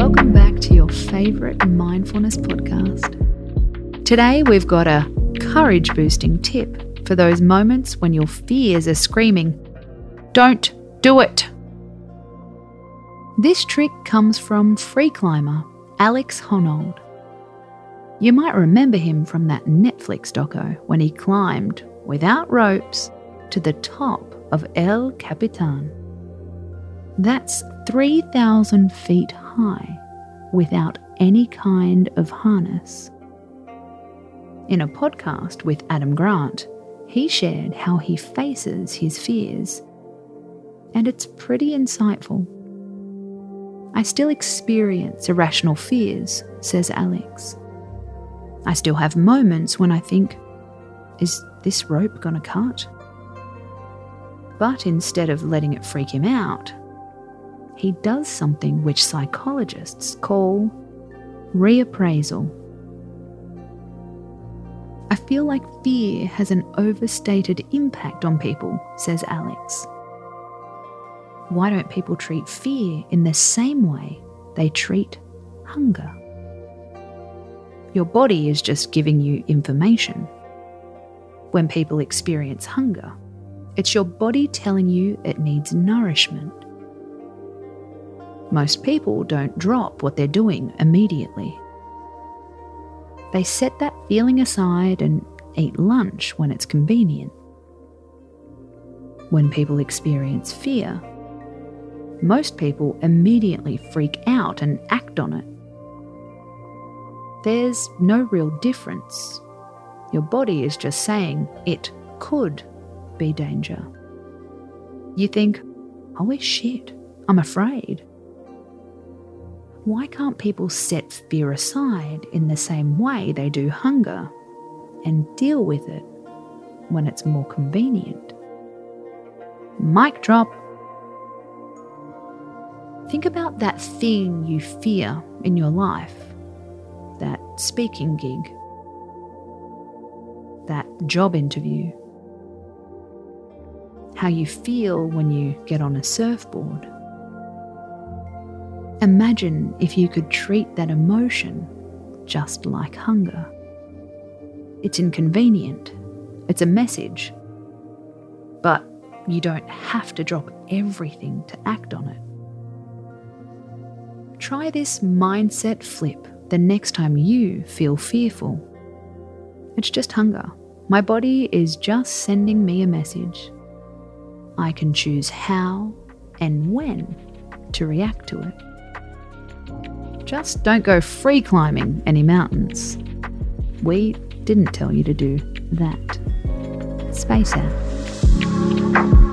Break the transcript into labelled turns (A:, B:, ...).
A: Welcome back to your favourite mindfulness podcast. Today we've got a courage-boosting tip for those moments when your fears are screaming, "Don't do it!" This trick comes from free climber Alex Honnold. You might remember him from that Netflix doco when he climbed, without ropes, to the top of El Capitan. That's 3,000 feet high without any kind of harness. In a podcast with Adam Grant, he shared how he faces his fears, and it's pretty insightful. "I still experience irrational fears," says Alex. "I still have moments when I think, is this rope gonna cut?" But instead of letting it freak him out, he does something which psychologists call reappraisal. "I feel like fear has an overstated impact on people," says Alex. "Why don't people treat fear in the same way they treat hunger?" Your body is just giving you information. When people experience hunger, it's your body telling you it needs nourishment. Most people don't drop what they're doing immediately. They set that feeling aside and eat lunch when it's convenient. When people experience fear, most people immediately freak out and act on it. There's no real difference. Your body is just saying it could be danger. You think, "Holy shit, I'm afraid." Why can't people set fear aside in the same way they do hunger and deal with it when it's more convenient? Mic drop. Think about that thing you fear in your life, that speaking gig, that job interview, how you feel when you get on a surfboard. Imagine if you could treat that emotion just like hunger. It's inconvenient, it's a message, but you don't have to drop everything to act on it. Try this mindset flip the next time you feel fearful. It's just hunger. My body is just sending me a message. I can choose how and when to react to it. Just don't go free climbing any mountains. We didn't tell you to do that. Space out.